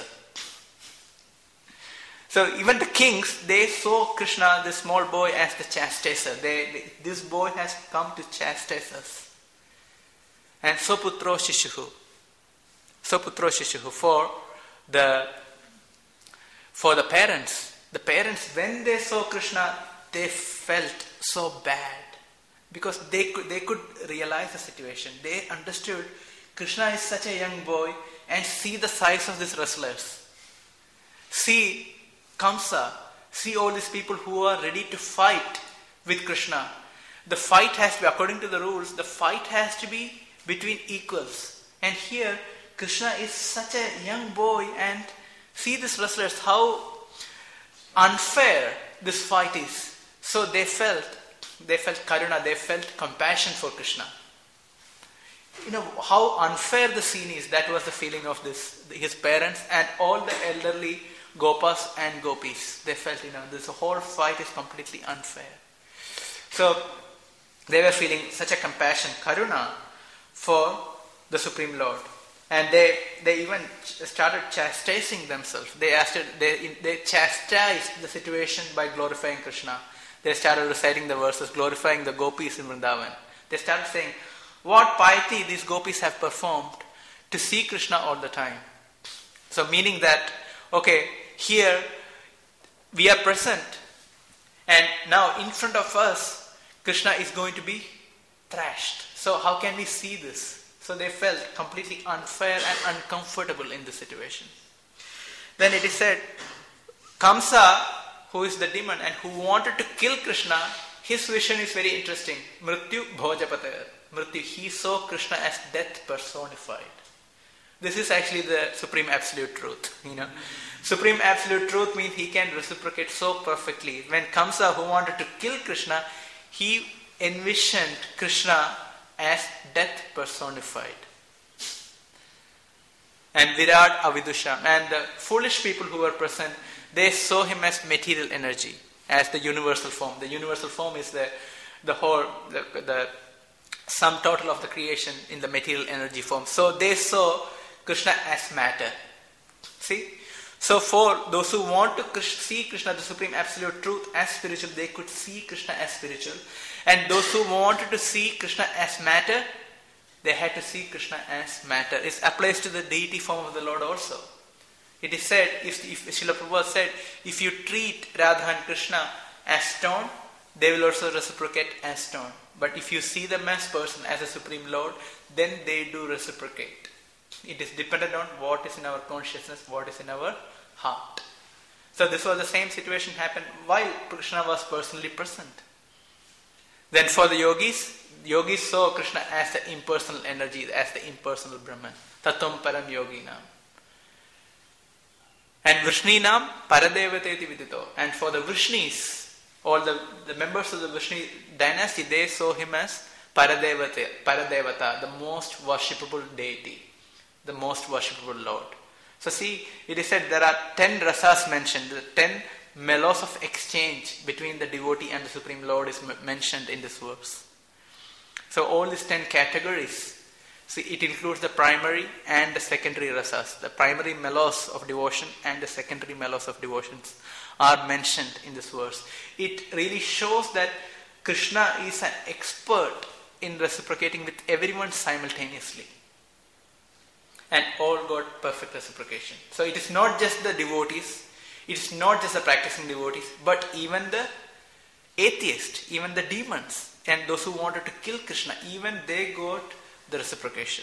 So even the kings, they saw Krishna, this small boy, as the chastiser. They, they, this boy has come to chastise us. And Soputro Shishuhu. Soputro Shishuhu. For the, for the parents, the parents, when they saw Krishna, they felt so bad. Because they could, they could realize the situation. They understood Krishna is such a young boy, and see the size of these wrestlers. See Kamsa, see all these people who are ready to fight with Krishna. The fight has to be, according to the rules, the fight has to be between equals. And here, Krishna is such a young boy, and see these wrestlers, how unfair this fight is. So they felt, they felt karuna, they felt compassion for Krishna. You know, how unfair the scene is, that was the feeling of this, his parents and all the elderly Gopas and Gopis. They felt, you know, this whole fight is completely unfair. So, they were feeling such a compassion, karuna, for the Supreme Lord. And they, they even started chastising themselves. They, asked, they, they chastised the situation by glorifying Krishna. They started reciting the verses, glorifying the Gopis in Vrindavan. They started saying, what piety these Gopis have performed to see Krishna all the time. So meaning that, okay, here we are present, and now in front of us, Krishna is going to be thrashed. So how can we see this? So they felt completely unfair and uncomfortable in this situation. Then it is said, Kamsa, who is the demon and who wanted to kill Krishna, his vision is very interesting. Mrityu Bhojapatar. Mrityu, he saw Krishna as death personified. This is actually the supreme absolute truth, you know. Supreme absolute truth means he can reciprocate so perfectly. When Kamsa, who wanted to kill Krishna, he envisioned Krishna as death personified. And Virat Avidusham, and the foolish people who were present, they saw him as material energy, as the universal form. The universal form is the, the whole, the, the sum total of the creation in the material energy form. So they saw Krishna as matter. See? So for those who want to see Krishna, the supreme absolute truth, as spiritual, they could see Krishna as spiritual. And those who wanted to see Krishna as matter, they had to see Krishna as matter. It applies to the deity form of the Lord also. It is said, if, if Srila Prabhupada said, if you treat Radha and Krishna as stone, they will also reciprocate as stone. But if you see them as person, as a Supreme Lord, then they do reciprocate. It is dependent on what is in our consciousness, what is in our heart. So this was the same situation happened while Krishna was personally present. Then for the yogis, yogis saw Krishna as the impersonal energy, as the impersonal Brahman. Tattvam param yoginam. And Vrishninam Paradevateti Vidito. And for the Vrishnis, all the, the members of the Vrishni dynasty, they saw him as Paradevata, Paradevata, the most worshipable deity, the most worshipable Lord. So see, it is said there are ten rasas mentioned, the ten mellows of exchange between the devotee and the Supreme Lord is m- mentioned in this verse. So all these ten categories, see, it includes the primary and the secondary rasas. The primary mellows of devotion and the secondary mellows of devotions are mentioned in this verse. It really shows that Krishna is an expert in reciprocating with everyone simultaneously. And all got perfect reciprocation. So it is not just the devotees, it is not just the practicing devotees, but even the atheists, even the demons, and those who wanted to kill Krishna, even they got the reciprocation.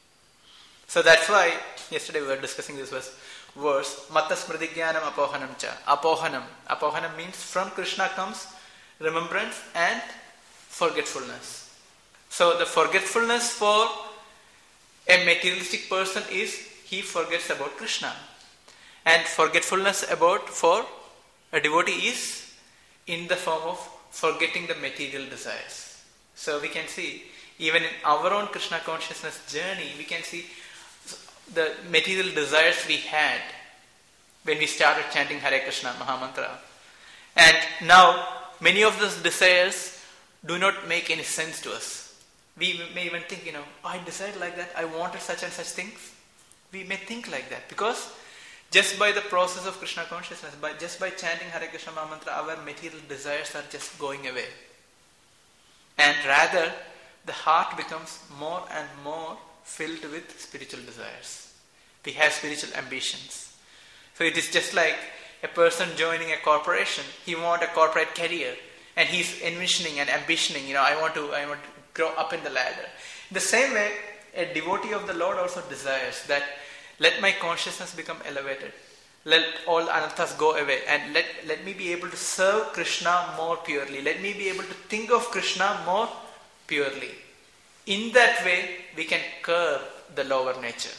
So that's why yesterday we were discussing this verse. Verse Matta Smridhigyanam Apohanam Cha. Apohanam. Apohanam means from Krishna comes remembrance and forgetfulness. So the forgetfulness for a materialistic person is he forgets about Krishna. And forgetfulness about for a devotee is in the form of forgetting the material desires. So we can see, even in our own Krishna consciousness journey, we can see the material desires we had when we started chanting Hare Krishna Mahamantra. And now, many of those desires do not make any sense to us. We may even think, you know, I desired like that, I wanted such and such things. We may think like that because just by the process of Krishna consciousness, by just by chanting Hare Krishna Mahamantra, our material desires are just going away. And rather, the heart becomes more and more filled with spiritual desires. We have spiritual ambitions. So it is just like a person joining a corporation. He wants a corporate career and he's envisioning and ambitioning, you know, I want to I want to grow up in the ladder. In the same way, a devotee of the Lord also desires that let my consciousness become elevated. Let all anarthas go away and let, let me be able to serve Krishna more purely. Let me be able to think of Krishna more purely. In that way, we can curb the lower nature.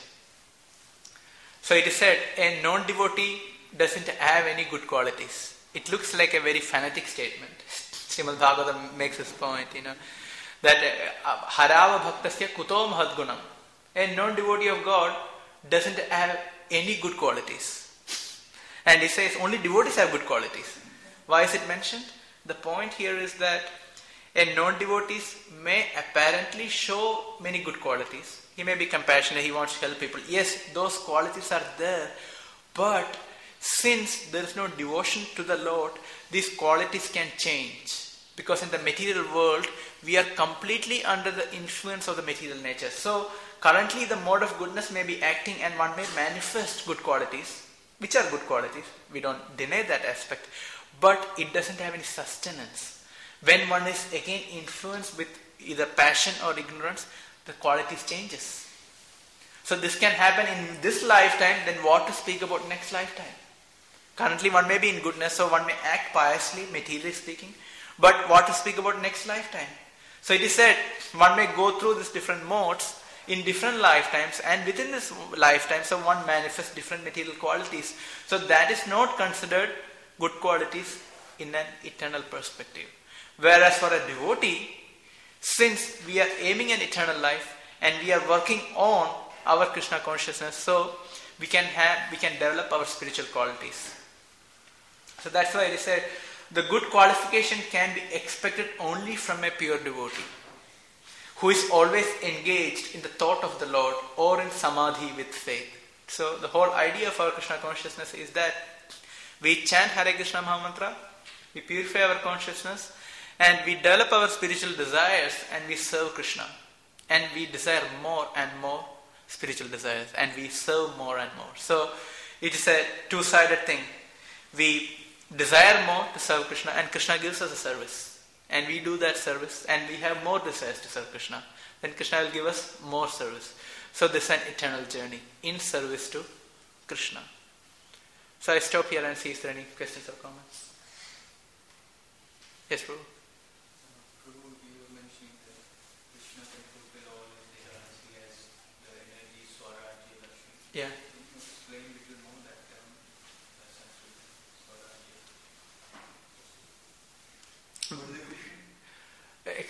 So it is said, a non-devotee doesn't have any good qualities. It looks like a very fanatic statement. Srimad Bhagavatam makes this point, you know, that harava bhaktasya kuto mahadgunam. A non-devotee of God doesn't have any good qualities. And he says only devotees have good qualities. Why is it mentioned? The point here is that a non-devotee may apparently show many good qualities. He may be compassionate, he wants to help people. Yes, those qualities are there. But since there is no devotion to the Lord, these qualities can change. Because in the material world, we are completely under the influence of the material nature. So, currently the mode of goodness may be acting and one may manifest good qualities, which are good qualities. We don't deny that aspect. But it doesn't have any sustenance. When one is again influenced with either passion or ignorance, the qualities changes. So this can happen in this lifetime, then what to speak about next lifetime? Currently one may be in goodness, so one may act piously, materially speaking. But what to speak about next lifetime? So it is said, one may go through these different modes in different lifetimes, and within this lifetime, so one manifests different material qualities. So that is not considered good qualities in an eternal perspective. Whereas for a devotee, since we are aiming an eternal life and we are working on our Krishna consciousness, so we can have, we can develop our spiritual qualities. So that's why it is said, the good qualification can be expected only from a pure devotee who is always engaged in the thought of the Lord or in samadhi with faith. So the whole idea of our Krishna consciousness is that we chant Hare Krishna Mahamantra, we purify our consciousness, and we develop our spiritual desires and we serve Krishna. And we desire more and more spiritual desires and we serve more and more. So it is a two-sided thing. We desire more to serve Krishna and Krishna gives us a service. And we do that service and we have more desires to serve Krishna. Then Krishna will give us more service. So this is an eternal journey in service to Krishna. So I stop here and see if there are any questions or comments. Yes, Prabhu. Prabhu, you were mentioning that Krishna can fulfill all his desires. He has the energy, Swaraj, Lakshmi. Yeah. Can you explain a little more that? Um,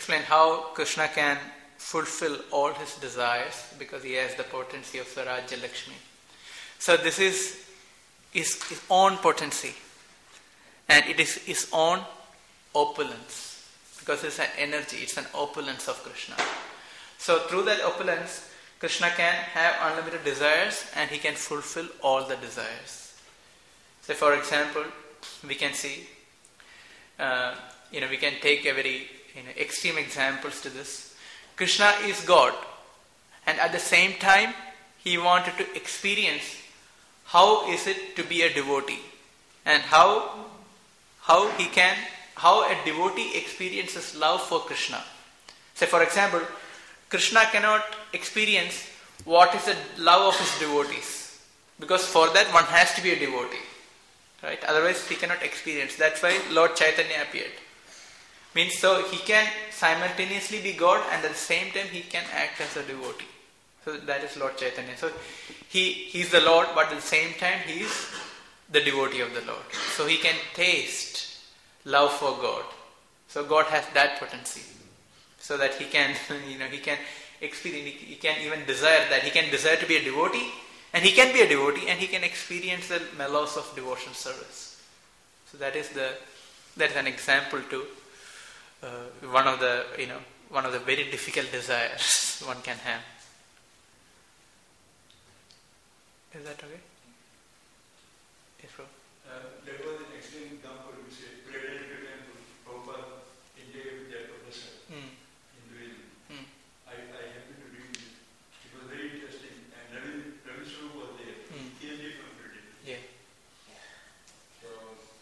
explain how Krishna can fulfill all his desires because he has the potency of Swarajya Lakshmi. So this is his, his own potency, and it is his own opulence because it's an energy, it's an opulence of Krishna. So through that opulence, Krishna can have unlimited desires and he can fulfill all the desires. So for example, we can see, uh, you know, we can take a very you know, extreme examples to this. Krishna is God, and at the same time, he wanted to experience how is it to be a devotee, and how how he can how a devotee experiences love for Krishna. Say for example, Krishna cannot experience what is the love of his devotees, because for that one has to be a devotee, right? Otherwise he cannot experience. That's why Lord Chaitanya appeared. Means so he can simultaneously be God and at the same time he can act as a devotee. So that is Lord Chaitanya. So he he is the Lord, but at the same time he is the devotee of the Lord. So he can taste love for God. So God has that potency. So that he can, you know, he can experience, he can even desire that. He can desire to be a devotee, and he can be a devotee, and he can experience the mellows of devotional service. So that is the that is an example to uh, one of the you know one of the very difficult desires one can have. Is that okay? Yes, bro. Uh, there was an excellent example which is played in the temple. Prabhupada indicated with that professor. Mm. Hinduism. Mm. I, I happened to read it. It was very interesting. And Ravi, Ravi Swarup was there. Mm. He has different it. Yeah. So,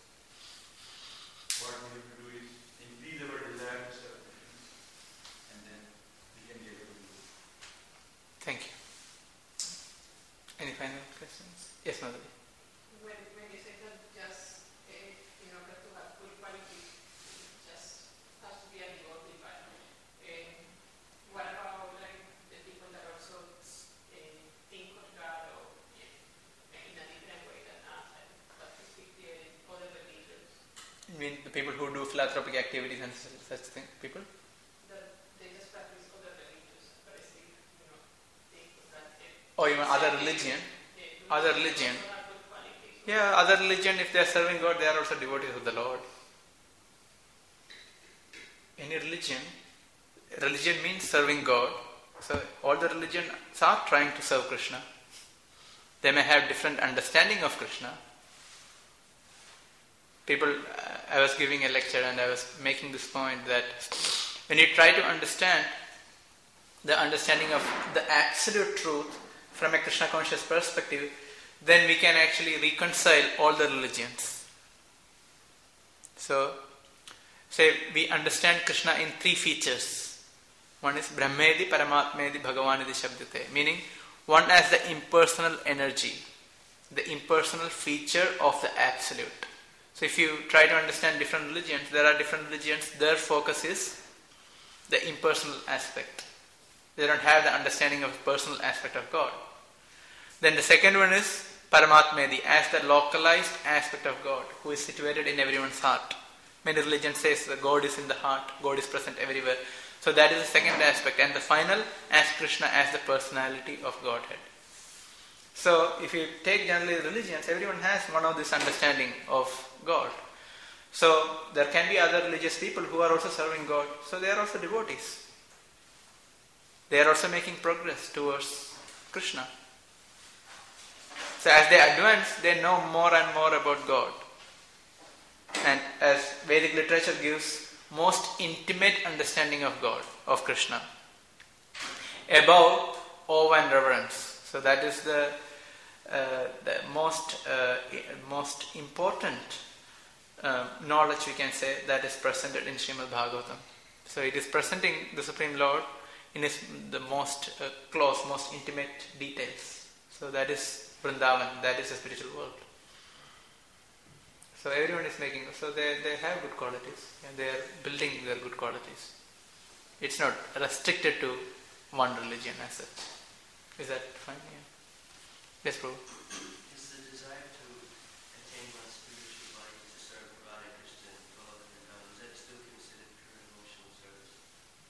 what we have to do is increase our desire to serve Krishna. And then we can get able to do it. Thank you. Any final questions? Yes, Madhuri. When, when you say that just uh, in order to have good quality, just has to be a devotee, but uh, what about like the people that also uh, think of God or uh, in a different way than us, and that is with the other religions, You mean the people who do philanthropic activities and such, such thing? People? that they just practice other religions, but still, you know, think of that. Uh, Or even other religion? uh, Other religion. don't have good qualities. Yeah, other religion, if they are serving God, they are also devotees of the Lord. Any religion, religion means serving God. So all the religions are trying to serve Krishna. They may have different understanding of Krishna. People, uh, I was giving a lecture and I was making this point that when you try to understand the understanding of the absolute truth from a Krishna conscious perspective, then we can actually reconcile all the religions. So, say we understand Krishna in three features. One is Brahmedi, Paramatmedi, Bhagavanidi Shabdate, meaning one as the impersonal energy, the impersonal feature of the absolute. So if you try to understand different religions, there are different religions, their focus is the impersonal aspect. They don't have the understanding of the personal aspect of God. Then the second one is Paramatmedi, as the localized aspect of God, who is situated in everyone's heart. Many religions say that God is in the heart, God is present everywhere. So that is the second aspect. And the final, as Krishna as the personality of Godhead. So if you take generally religions, everyone has one of this understanding of God. So there can be other religious people who are also serving God. So they are also devotees. They are also making progress towards Krishna. So as they advance, they know more and more about God. And as Vedic literature gives most intimate understanding of God, of Krishna. Above awe and reverence. So that is the uh, the most uh, most important uh, knowledge we can say that is presented in Srimad Bhagavatam. So it is presenting the Supreme Lord in his the most uh, close, most intimate details. So that is Vrindavan, that is the spiritual world. So everyone is making, so they, they have good qualities and they are building their good qualities. It's not restricted to one religion as such. Is that fine? Yeah. Yes, Prabhu. Is the desire to attain one's spiritual body to serve Radha Krishna and God and God, is that still considered pure emotional service?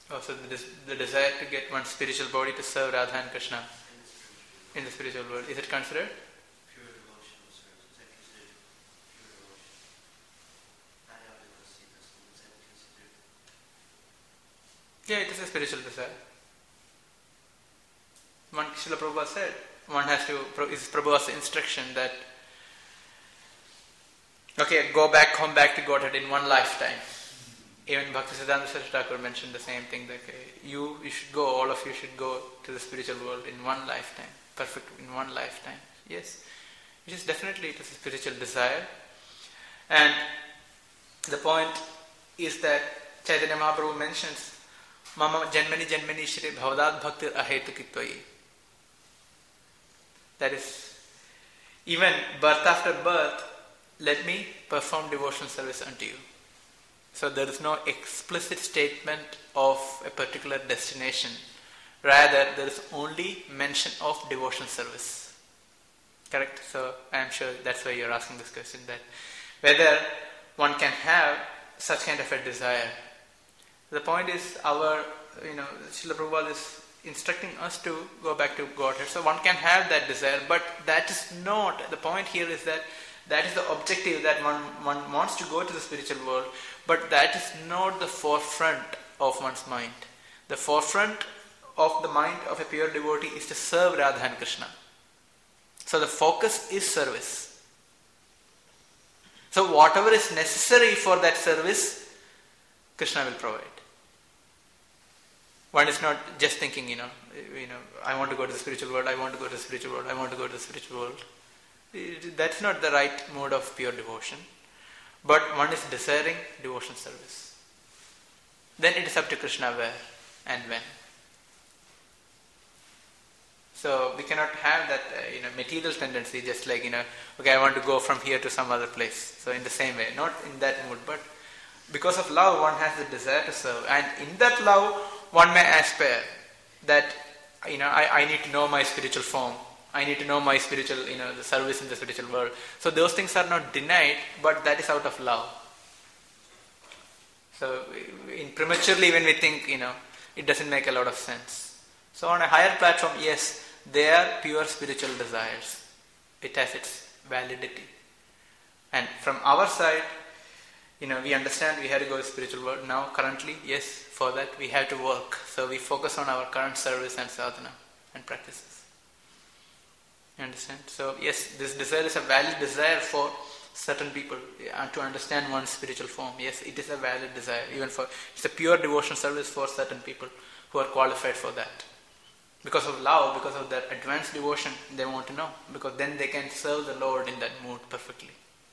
Also, the, des- the desire to get one's spiritual body to serve Radha and Krishna in in the spiritual the spiritual world. Is it considered? pure devotional service. Is that considered pure devotion? Adhyadikasitasam, is that considered? Yeah, it is a spiritual desire. One Srila Prabhupada said, one has to, is Prabhupada's instruction that, okay, go back, come back to Godhead in one lifetime. Even Bhaktisiddhanta Saraswati Thakur mentioned the same thing, that okay, you, you should go, all of you should go to the spiritual world in one lifetime, perfect in one lifetime. Yes, it is definitely, it is a spiritual desire. And the point is that Chaitanya Mahaprabhu mentions, Mama Janmani Janmani Shri Bhavadad Bhaktir Ahetukitvayi. That is, even birth after birth, let me perform devotional service unto you. So there is no explicit statement of a particular destination. Rather, there is only mention of devotional service. Correct? So I am sure that's why you are asking this question, that whether one can have such kind of a desire. The point is, our, you know, Srila Prabhupada is instructing us to go back to Godhead. So one can have that desire, but that is not, the point here is that that is the objective, that one, one wants to go to the spiritual world, but that is not the forefront of one's mind. The forefront of the mind of a pure devotee is to serve Radha and Krishna. So the focus is service. So whatever is necessary for that service, Krishna will provide. One is not just thinking, you know, you know, I want to go to the spiritual world, I want to go to the spiritual world, I want to go to the spiritual world. That's not the right mode of pure devotion. But one is desiring devotion service. Then it is up to Krishna where and when. So we cannot have that uh, you know material tendency, just like, you know, okay, I want to go from here to some other place. So in the same way, not in that mood, but because of love, one has the desire to serve, and in that love, one may aspire that, you know, I, I need to know my spiritual form. I need to know my spiritual, you know, the service in the spiritual world. So those things are not denied, but that is out of love. So in prematurely when we think, you know, it doesn't make a lot of sense. So on a higher platform, yes, they are pure spiritual desires. It has its validity. And from our side, you know, we understand we have to go to the spiritual world. Now currently, yes, for that we have to work. So we focus on our current service and sadhana and practices. You understand? So yes, this desire is a valid desire for certain people, uh, to understand one's spiritual form. Yes, it is a valid desire. Even for, it's a pure devotional service for certain people who are qualified for that. Because of love, because of their advanced devotion, they want to know. Because then they can serve the Lord in that mood perfectly.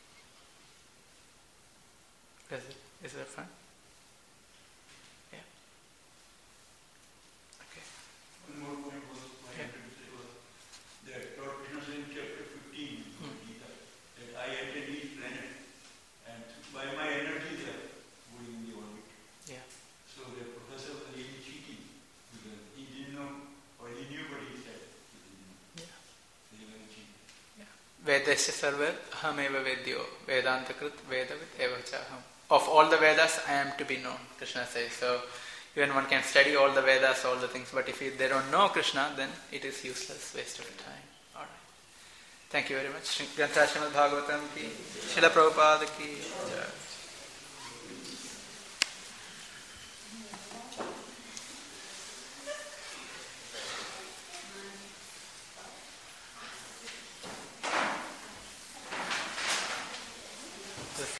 Is it? Is that fine? Yeah. Okay. One more point was my Yeah. interest was that Lord Krishna said in chapter fifteen of Hmm. Gita that I entered each planet and by my energy they are going in the orbit. Yeah. So the professor was really cheating because he didn't know, or he knew what he said. He didn't know. Yeah. He was very cheating. Vedasya sarvar ahameva vedyo vedantakrit vedavit eva chaham. Of all the Vedas, I am to be known, Krishna says. So even one can study all the Vedas, all the things, but if they don't know Krishna, then it is useless, waste of time. Alright. Thank you very much. Grantha Srimad Bhagavatam ki, Srila Prabhupada ki jai.